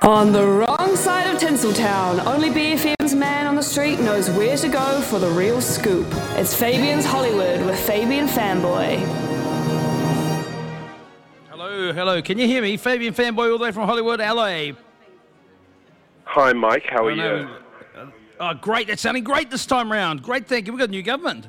On the wrong side of Tinseltown, only BFM's man on the street knows where to go for the real scoop. It's Fabian's Hollywood with Fabian Fanboy. Hello. Can you hear me? Fabian Fanboy all the way from Hollywood, LA. Hi, Mike. How are you? Oh, great. It's sounding great this time round. Great, thank you. We've got a new government.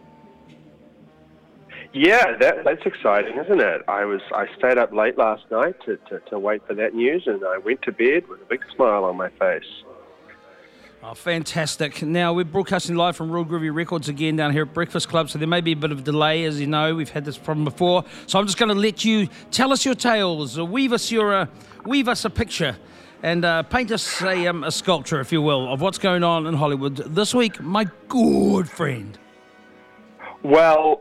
Yeah, that's exciting, isn't it? I stayed up late last night to wait for that news, and I went to bed with a big smile on my face. Oh, fantastic. Now, we're broadcasting live from Real Groovy Records again down here at Breakfast Club, so there may be a bit of delay, as you know. We've had this problem before. So I'm just going to let you tell us your tales, weave us a picture, and paint us a sculpture, if you will, of what's going on in Hollywood this week, my good friend. Well,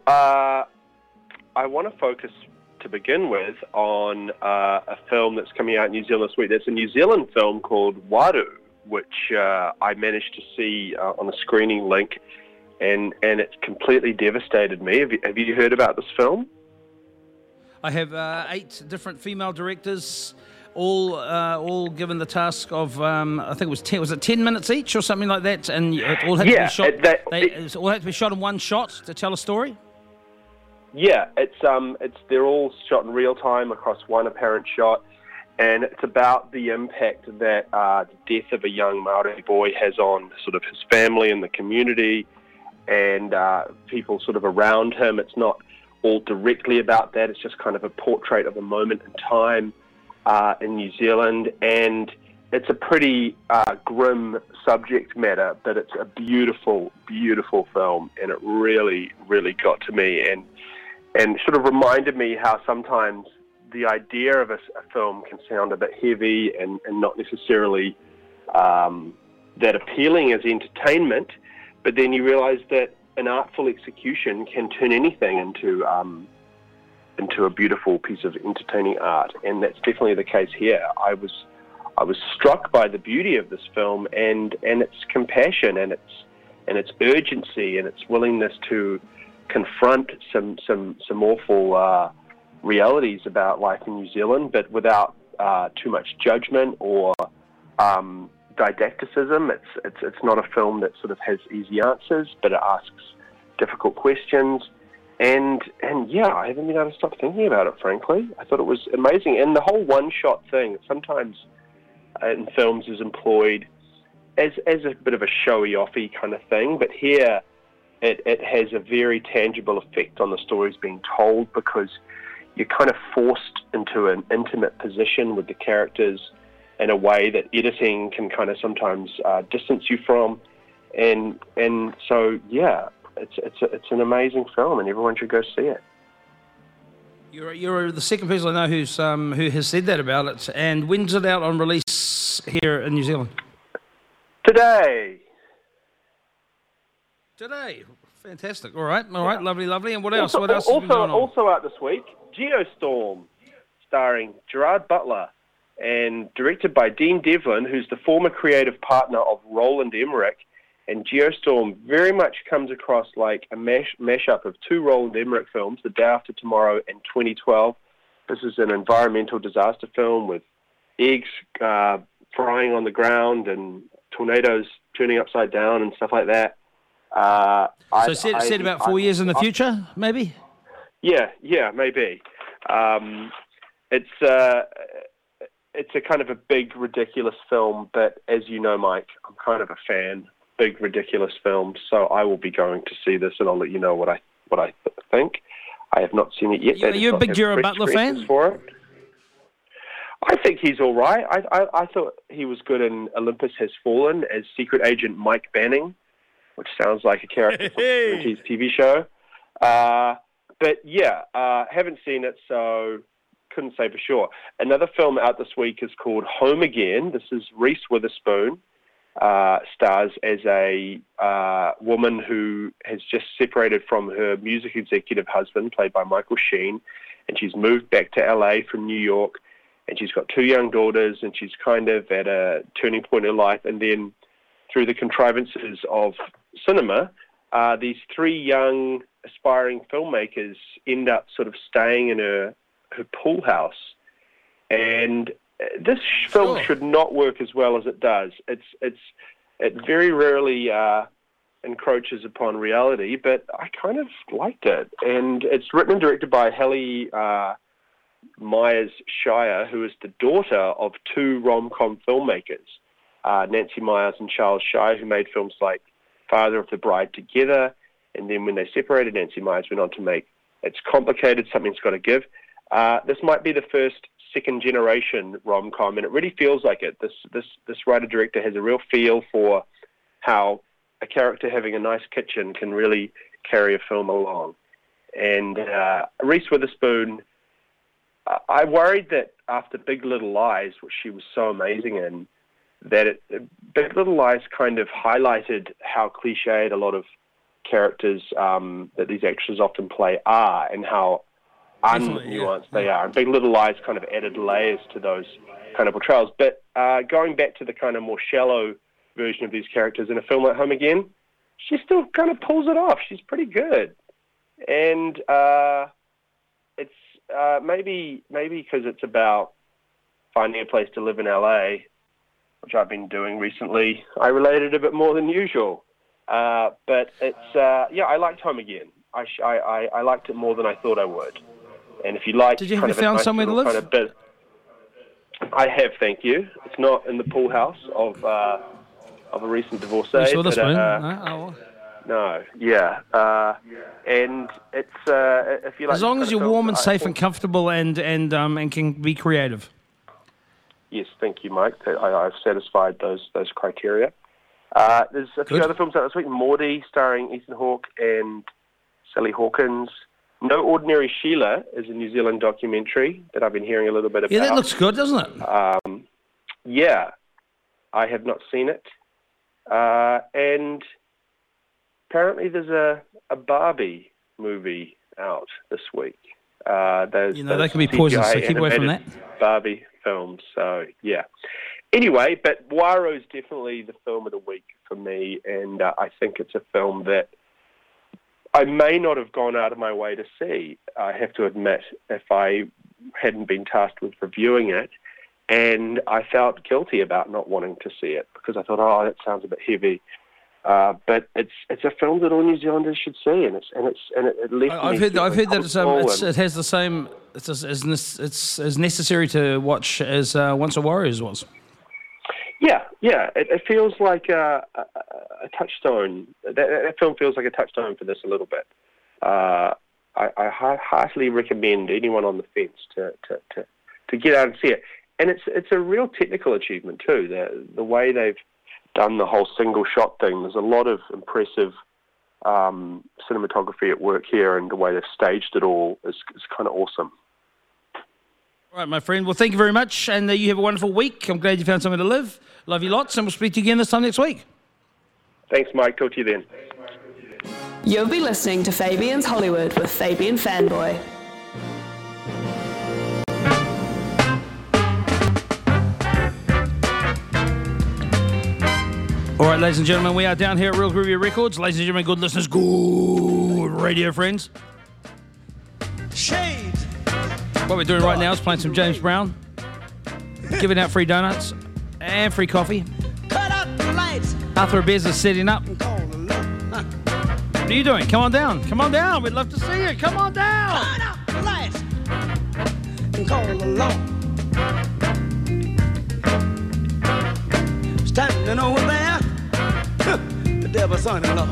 I want to focus, to begin with, on a film that's coming out in New Zealand this week. There's a New Zealand film called Waru, which I managed to see on a screening link, and it completely devastated me. Have you heard about this film? I have 8 different female directors, all given the task of I think it was 10. Was it 10 minutes each or something like that? And it all had to be shot. It all had to be shot in one shot to tell a story. Yeah, they're all shot in real time across one apparent shot, and it's about the impact that the death of a young Māori boy has on sort of his family and the community, and people sort of around him. It's not all directly about that. It's just kind of a portrait of a moment in time in New Zealand, and it's a pretty grim subject matter, but it's a beautiful, beautiful film, and it really, really got to me, and sort of reminded me how sometimes the idea of a film can sound a bit heavy and not necessarily that appealing as entertainment, but then you realise that an artful execution can turn anything into a beautiful piece of entertaining art, and that's definitely the case here. I was struck by the beauty of this film and its compassion and its urgency and its willingness to confront some awful realities about life in New Zealand, but without too much judgment or didacticism. It's not a film that sort of has easy answers, but it asks difficult questions. And yeah, I haven't been able to stop thinking about it, frankly. I thought it was amazing. And the whole one-shot thing sometimes in films is employed as a bit of a showy-offy kind of thing, but here it has a very tangible effect on the stories being told, because you're kind of forced into an intimate position with the characters in a way that editing can kind of sometimes distance you from. And so, yeah, it's an amazing film, and everyone should go see it. You're the second person I know who has said that about it. And when's it out on release here in New Zealand? Today. Fantastic. All right. Lovely. And what else? What else has been going on? Also out this week, Geostorm, starring Gerard Butler and directed by Dean Devlin, who's the former creative partner of Roland Emmerich. And Geostorm very much comes across like a mashup of 2 Roland Emmerich films, The Day After Tomorrow and 2012. This is an environmental disaster film with eggs frying on the ground and tornadoes turning upside down and stuff like that. Set about 4 years in the future, maybe? Yeah, maybe. It's a kind of a big, ridiculous film, but as you know, Mike, I'm kind of a fan. Big, ridiculous films, so I will be going to see this, and I'll let you know what I think. I have not seen it yet. You're a big Gerard Butler fan? For it. I think he's all right. I thought he was good in Olympus Has Fallen as Secret Agent Mike Banning, which sounds like a character from the 70s TV show. But yeah, haven't seen it, so couldn't say for sure. Another film out this week is called Home Again. This is Reese Witherspoon. Stars as a woman who has just separated from her music executive husband, played by Michael Sheen, and she's moved back to LA from New York, and she's got 2 young daughters, and she's kind of at a turning point in life. And then through the contrivances of cinema, these 3 young aspiring filmmakers end up sort of staying in her pool house, and this film should not work as well as it does. It very rarely encroaches upon reality, but I kind of liked it. And it's written and directed by Hallie Myers Shire, who is the daughter of two rom-com filmmakers, Nancy Myers and Charles Shire, who made films like Father of the Bride together. And then when they separated, Nancy Myers went on to make It's Complicated, Something's Gotta Give. This might be the first second-generation rom-com, and it really feels like it. This writer-director has a real feel for how a character having a nice kitchen can really carry a film along. And Reese Witherspoon, I worried that after Big Little Lies, which she was so amazing in, that Big Little Lies kind of highlighted how cliched a lot of characters that these actors often play are, and how unnuanced they are. And Big Little Lies kind of added layers to those kind of portrayals. But going back to the kind of more shallow version of these characters in a film like Home Again, she still kind of pulls it off. She's pretty good. And it's maybe because it's about finding a place to live in LA, which I've been doing recently, I related a bit more than usual. But it's, I liked Home Again. I liked it more than I thought I would. And if you like, did you have found somewhere to live? Kind of bit, I have, thank you. It's not in the pool house of a recent divorcee. You saw this one? No, yeah. And it's if you like, as long as you're warm and safe and comfortable and can be creative. Yes, thank you, Mike. I've satisfied those criteria. There's a few other films out this week. Morty, starring Ethan Hawke and Sally Hawkins. No Ordinary Sheila is a New Zealand documentary that I've been hearing a little bit about. Yeah, that looks good, doesn't it? Yeah, I have not seen it. And apparently there's a Barbie movie out this week. They can be poisonous, so keep away from that. Barbie films, so yeah. Anyway, but Wairo's definitely the film of the week for me, and I think it's a film that I may not have gone out of my way to see, I have to admit, if I hadn't been tasked with reviewing it. And I felt guilty about not wanting to see it because I thought, that sounds a bit heavy. But it's a film that all New Zealanders should see, and it left I've me. I've heard that it has the same. It's as necessary to watch as Once a Warriors was. Yeah. It feels like a touchstone. That film feels like a touchstone for this a little bit. I heartily recommend anyone on the fence to get out and see it. And it's a real technical achievement too. The way they've done the whole single shot thing. There's a lot of impressive cinematography at work here, and the way they've staged it all is kind of awesome. All right, my friend. Well, thank you very much, and you have a wonderful week. I'm glad you found somewhere to live. Love you lots, and we'll speak to you again this time next week. Thanks, Mike. Talk to you then. You'll be listening to Fabian's Hollywood with Fabian Fanboy. All right, ladies and gentlemen, we are down here at Real Groovy Records. Ladies and gentlemen, good listeners, good radio friends. Shade. What we're doing right now is playing some James Brown, giving out free donuts and free coffee. Cut out the lights. Arthur Bez is setting up. Huh. What are you doing? Come on down. Come on down. We'd love to see you. Come on down. Cut out the lights. And call along. Standing over there, the devil's son-in-law.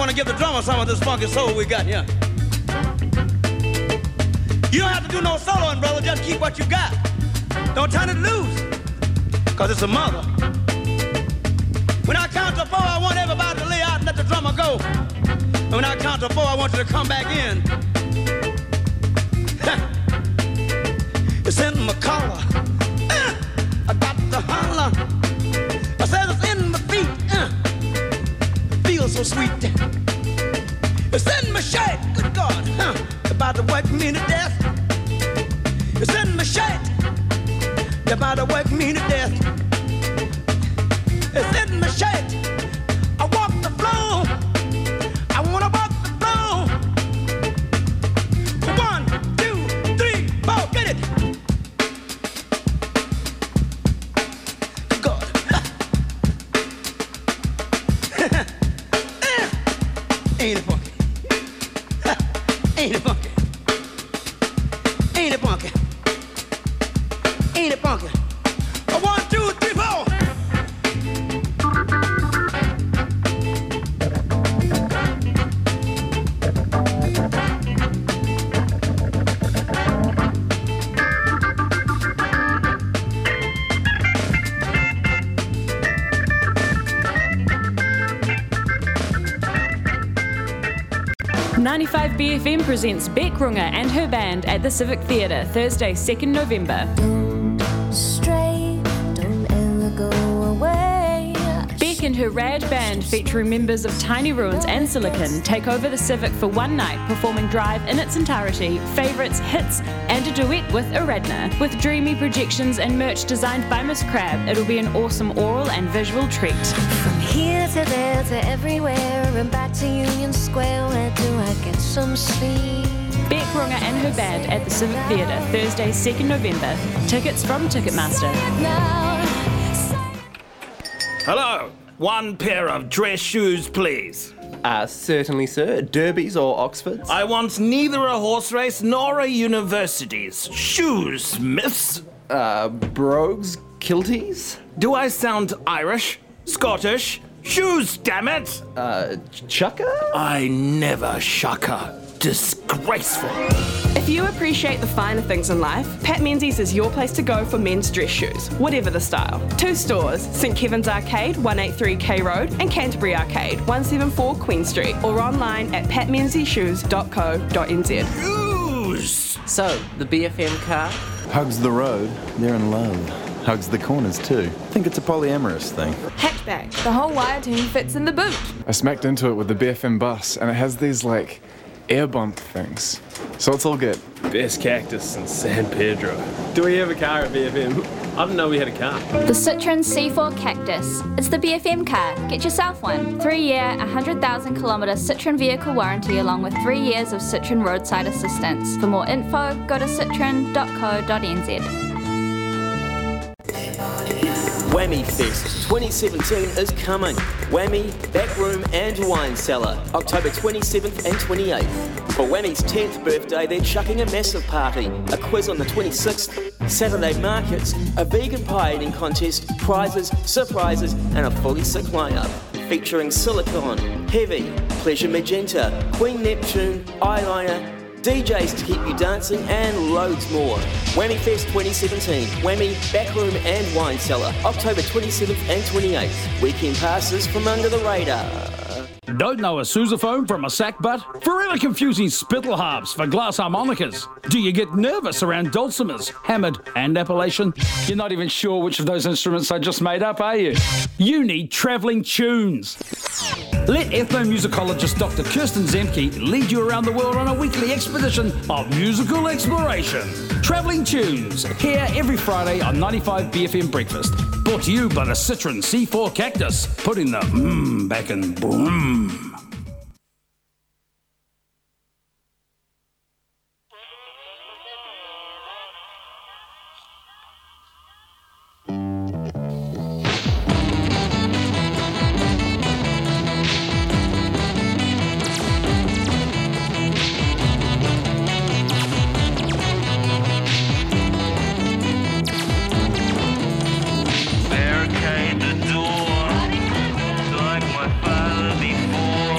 want to give the drummer some of this funky soul we got here. You don't have to do no soloing, brother. Just keep what you got. Don't turn it loose, because it's a mother. When I count to 4, I want everybody to lay out and let the drummer go. And when I count to 4, I want you to come back in. It's in my collar. I got to holler. I said it's in my feet. Feels so sweet. It's in my shirt. Good God. About to work me to death. It's in my shirt. They're about to work me to death. It's in my shirt. I walk the floor. I wanna walk the floor. 1, 2, 3, 4, get it. God. Ain't it funky? Ain't it funky? Ain't it funky? Ain't it funky? 1, 2, 3, 4. .95 BFM presents Beck Runga and her band at the Civic Theatre, Thursday, 2nd November. Stray, don't ever go away. Beck and her rad band, featuring members of Tiny Ruins and Silicon, take over the Civic for one night, performing Drive in its entirety, favourites, hits, and a duet with Aradna. With dreamy projections and merch designed by Miss Crab, it'll be an awesome oral and visual treat. From here to there to everywhere and back to Union Square, where do I get some sleep? Beck Runga and her band at the Civic Theatre, Thursday, 2nd November. Tickets from Ticketmaster. Hello. 1 pair of dress shoes, please. Certainly, sir. Derbies or Oxfords? I want neither a horse race nor a university's shoes, miss. Brogues, kilties? Do I sound Irish? Scottish? Shoes, damn it! Chucker? I never shucker. Disgraceful. If you appreciate the finer things in life, Pat Menzies is your place to go for men's dress shoes, whatever the style. 2 stores, St Kevin's Arcade, 183 K Road, and Canterbury Arcade, 174 Queen Street, or online at patmenzieshoes.co.nz. Shoes! So, the BFM car? Hugs the road, they're in love. Hugs the corners too. I think it's a polyamorous thing. Hatchback, the whole wire team fits in the boot. I smacked into it with the BFM bus, and it has these, air bump things. So it's all good. Best cactus in San Pedro. Do we have a car at BFM? I didn't know we had a car. The Citroen C4 Cactus. It's the BFM car. Get yourself one. 3-year, 100,000 kilometre Citroen vehicle warranty along with 3 years of Citroen roadside assistance. For more info, go to citroen.co.nz. Whammy Fest 2017 is coming. Whammy, Backroom and Wine Cellar, October 27th and 28th. For Whammy's 10th birthday, they're chucking a massive party, a quiz on the 26th, Saturday markets, a vegan pie eating contest, prizes, surprises, and a fully sick lineup. Featuring Silicon, Heavy, Pleasure Magenta, Queen Neptune, Eyeliner, DJs to keep you dancing, and loads more. Whammy Fest 2017, Whammy, Backroom and Wine Cellar, October 27th and 28th. Weekend passes from under the radar. Don't know a sousaphone from a sack butt? Forever confusing spittle harps for glass harmonicas? Do you get nervous around dulcimers, hammered and Appalachian? You're not even sure which of those instruments I just made up, are you? You need travelling tunes. Let ethnomusicologist Dr. Kirsten Zemke lead you around the world on a weekly expedition of musical exploration. Travelling Tunes, here every Friday on 95 BFM Breakfast. Brought to you by the Citroen C4 Cactus, putting the back in boom. Barricade the door like my father before.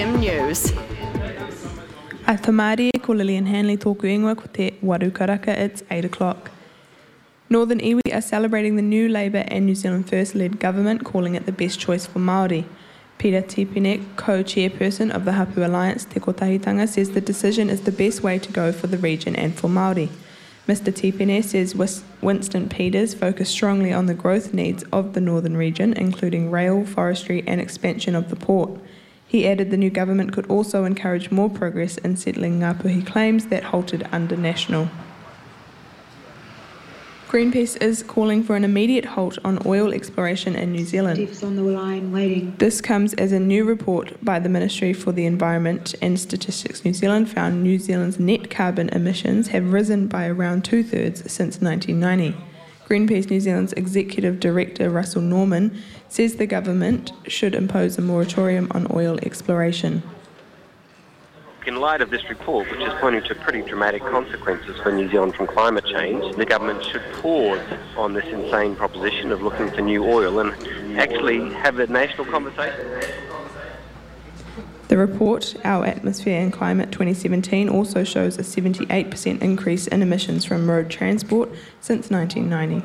BFM News. Ai whamārie ko Lillian Hanley tōku ingoa ko te waru karaka, it's 8 o'clock. Northern Iwi are celebrating the new Labour and New Zealand First-led government, calling it the best choice for Māori. Peter Tipene, co-chairperson of the Hapu Alliance, Te Kotahitanga, says the decision is the best way to go for the region and for Māori. Mr Tipene says Winston Peters focused strongly on the growth needs of the northern region, including rail, forestry and expansion of the port. He added the new government could also encourage more progress in settling Ngāpuhi claims that halted under National. Greenpeace is calling for an immediate halt on oil exploration in New Zealand. Steve's on the line waiting. This comes as a new report by the Ministry for the Environment and Statistics New Zealand found New Zealand's net carbon emissions have risen by around 2/3 since 1990. Greenpeace New Zealand's Executive Director Russell Norman says the government should impose a moratorium on oil exploration. In light of this report, which is pointing to pretty dramatic consequences for New Zealand from climate change, the government should pause on this insane proposition of looking for new oil and actually have a national conversation. The report, Our Atmosphere and Climate 2017, also shows a 78% increase in emissions from road transport since 1990.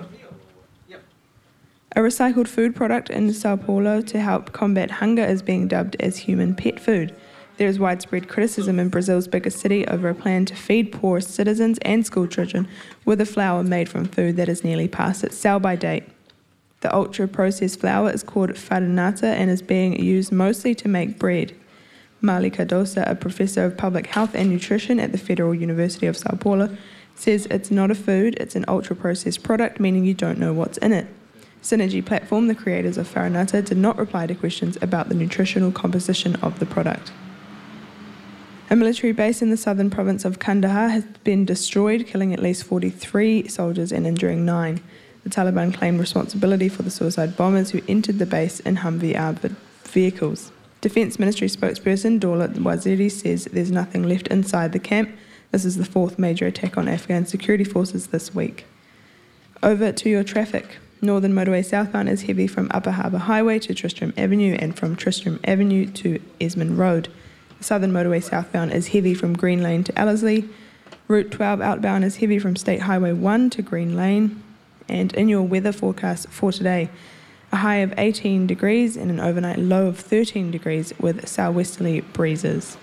A recycled food product in Sao Paulo to help combat hunger is being dubbed as human pet food. There is widespread criticism in Brazil's biggest city over a plan to feed poor citizens and school children with a flour made from food that is nearly past its sell-by date. The ultra-processed flour is called farinata and is being used mostly to make bread. Mali Cardosa, a professor of public health and nutrition at the Federal University of Sao Paulo, says it's not a food, it's an ultra-processed product, meaning you don't know what's in it. Synergy Platform, the creators of farinata, did not reply to questions about the nutritional composition of the product. A military base in the southern province of Kandahar has been destroyed, killing at least 43 soldiers and injuring 9. The Taliban claimed responsibility for the suicide bombers who entered the base in Humvee armoured vehicles. Defence Ministry spokesperson Daulat Waziri says there's nothing left inside the camp. This is the 4th major attack on Afghan security forces this week. Over to your traffic. Northern Motorway southbound is heavy from Upper Harbour Highway to Tristram Avenue and from Tristram Avenue to Esmond Road. Southern Motorway southbound is heavy from Green Lane to Ellerslie. Route 12 outbound is heavy from State Highway 1 to Green Lane. And in your weather forecast for today, a high of 18 degrees and an overnight low of 13 degrees with southwesterly breezes.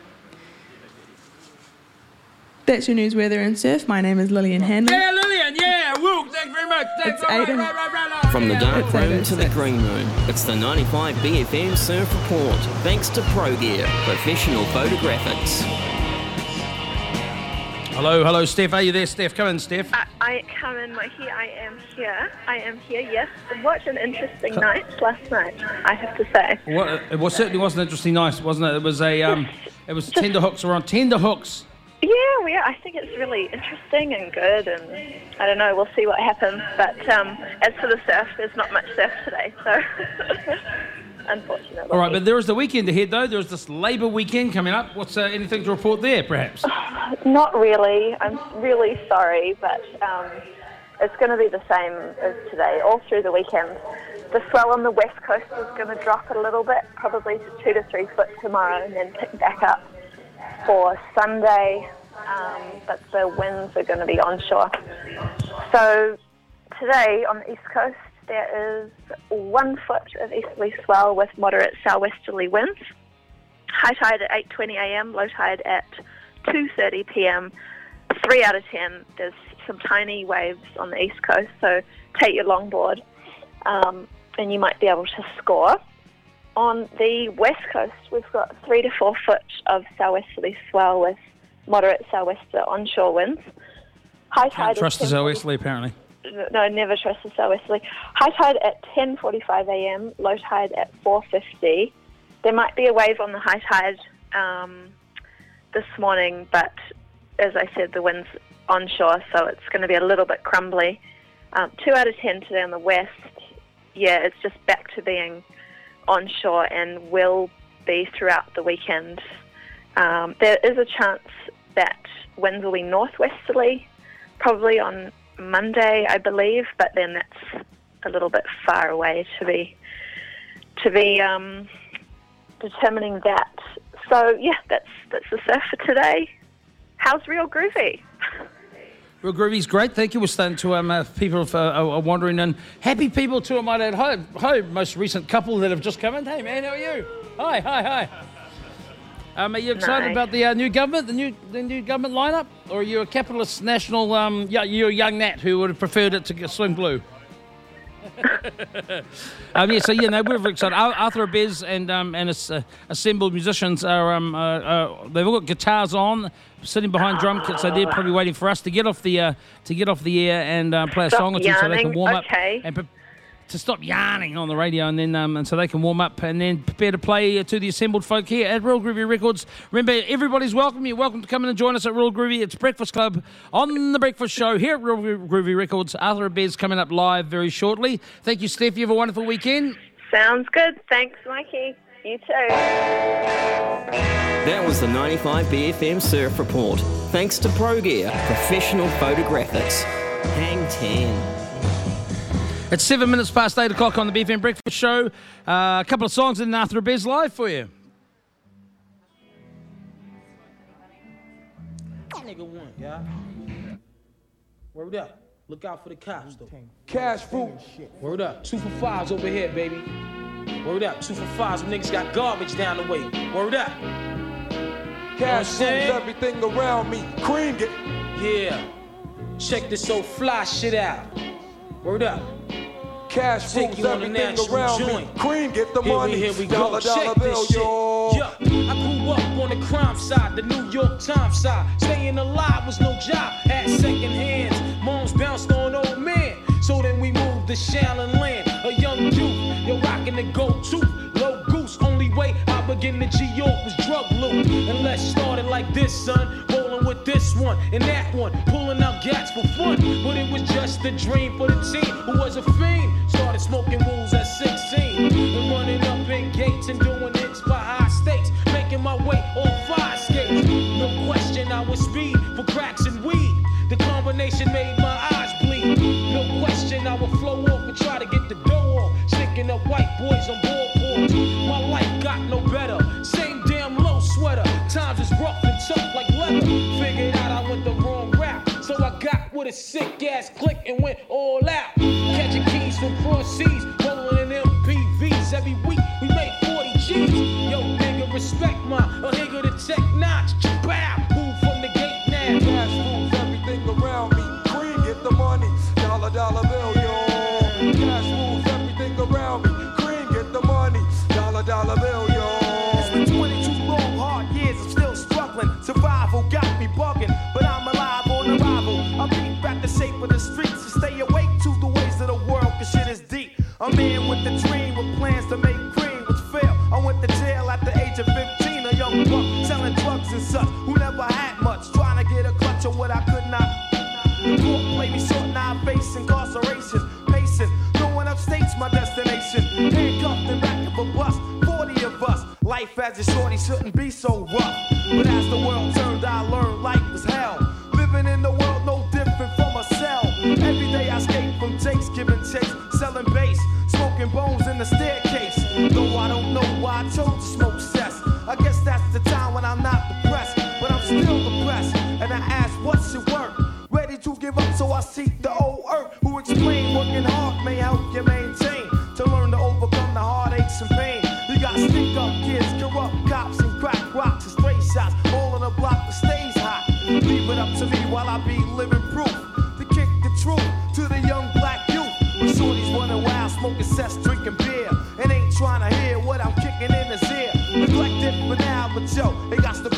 That's your news, weather and surf. My name is Lillian Hanley. Yeah, Lillian, yeah, woo, thank you very much. It's Aidan. From the dark room to the green room, it's the 95 BFM Surf Report, thanks to Pro Gear, professional photographics. Hello, Steph. Are you there, Steph? Come in, Steph. I come in, I am here, yes. What an interesting night last night, I have to say. It certainly was an interesting night, wasn't it? It was it was tenterhooks. We're on tenterhooks. Yeah, I think it's really interesting and good, and I don't know, we'll see what happens. But as for the surf, there's not much surf today, so unfortunately. All right, but there is the weekend ahead, though. There's this Labour weekend coming up. What's anything to report there, perhaps? Not really. I'm really sorry, but it's going to be the same as today, all through the weekend. The swell on the west coast is going to drop a little bit, probably to 2 to 3 foot tomorrow, and then pick back up for Sunday, but the winds are going to be onshore. So today on the east coast there is 1 foot of easterly swell with moderate southwesterly winds. High tide at 8:20 a.m, low tide at 2:30 p.m. 3 out of 10. There's some tiny waves on the east coast, so take your longboard and you might be able to score. On the west coast, we've got 3 to 4 foot of southwesterly swell with moderate southwester onshore winds. High tide. Can't trust the southwesterly, apparently. No, never trust the southwesterly. High tide at 10:45 a.m, low tide at 4:50. There might be a wave on the high tide this morning, but as I said, the wind's onshore, so it's going to be a little bit crumbly. 2 out of 10 today on the west. Yeah, it's just back to being onshore and will be throughout the weekend. There is a chance that winds will be northwesterly, probably on Monday, I believe, but then that's a little bit far away to be determining that. So yeah, that's the surf for today. How's Real Groovy? Real Groovy's great. Thank you. We're starting to people are wandering in. Happy people too, I might add. Hi, most recent couple that have just come in. Hey man, how are you? Hi. Are you excited about the new government, the new government lineup, or are you a capitalist national? You're a young Nat who would have preferred it to swing blue. So we're very excited. Arthur Abez and his assembled musicians are they've all got guitars on, sitting behind drum kits. So they're probably waiting for us to get off the air and play a song or two, so they can warm up and to stop yarning on the radio, and then and so they can warm up and then prepare to play to the assembled folk here at Real Groovy Records. Remember, everybody's welcome. You're welcome to come in and join us at Real Groovy. It's Breakfast Club on the Breakfast Show here at Real Groovy Records. Arthur Abez coming up live very shortly. Thank you, Steph. You have a wonderful weekend. Sounds good. Thanks, Mikey. You too. That was the 95 BFM Surf Report. Thanks to ProGear, professional photographics. Hang 10. It's 7 minutes past 8 o'clock on the BFM Breakfast Show. A couple of songs in Arthur Abez live for you. Nigga one, yeah. Word up. Look out for the cops, though. Cash fruit. Word up. 2 for 5s over here, baby. Word up. 2 for 5s. Some niggas got garbage down the way. Word up. Cash fruit, everything around me. Cream it. Yeah. Check this old fly shit out. Word up. Cash Take you on a natural around joint. Me. Cream, get the money. Here we go. Check this shit. Yeah. I grew up on the crime side, the New York Times side. Staying alive was no job. Had second hands. Moms bounced on old man. So then we moved to Shallon Land. A young youth, you're rocking the go-to. Low goose, only way I begin to G-York was drug loot. And let's start it like this, son. Rolling with this one and that one. Pulling out gats for fun. But it was just a dream for the team who was a fiend. Started smoking rules at 16. And running up in gates and doing hits by high stakes. Making my way on 5 skates. No question I was speed for cracks and weed. The combination made my eyes bleed. No question I would flow off and try to get the dough off. Sticking up white boys on board. My life got no better. Same damn low sweater. Times is rough and tough like leather. Figured out I went the wrong route. So I got with a sick ass click and went all out. Catching keys from cross seas. Rolling in MPVs. Every week we made 40 G's. Yo, nigga, respect my a nigga to tech notch. Bow. Move from the gate now. Cash moves everything around me. Cream, get the money. Dollar bill, yo. Cash moves everything around me. Cream, get the money. Dollar bill, yo. It's been 22 long, hard years. I'm still struggling. Survival got me bugging, but I'm alive on arrival. I beat back the shape of the streets and stay awake to the ways of the world, cause shit is deep. A man with a dream with plans to make cream, which failed. I went to jail at the age of 15, a young buck selling drugs and such, who never had much, trying to get a clutch of what I could not. The court played me short, now I face incarceration. Pacing, going upstate's my destination. Handcuffed in back of a bus, 40 of us. Life as a shorty shouldn't be so rough. But as the world turned, I learned life was hell. Living in the world no different from a cell. Every day I escape from takes, giving chase, selling bass, smoking bones in the staircase. Though I don't know why I chose to smoke cess. I guess that's the time when I'm not depressed, but I'm still depressed. And I ask, what's your work? Ready to give up, so I seek the old earth, who explain working hard may help you maintain. To learn to overcome the heartaches and pain. You got stick-up kids, corrupt cops, and crack rocks and stray shots. All on the block that stays hot. Leave it up to me while I be living proof. To kick the truth to the young black youth. When shorties running wild, smoking cess, drinking beer. And ain't trying to hear what I'm kicking in his ear. Neglected for now, but yo, they got to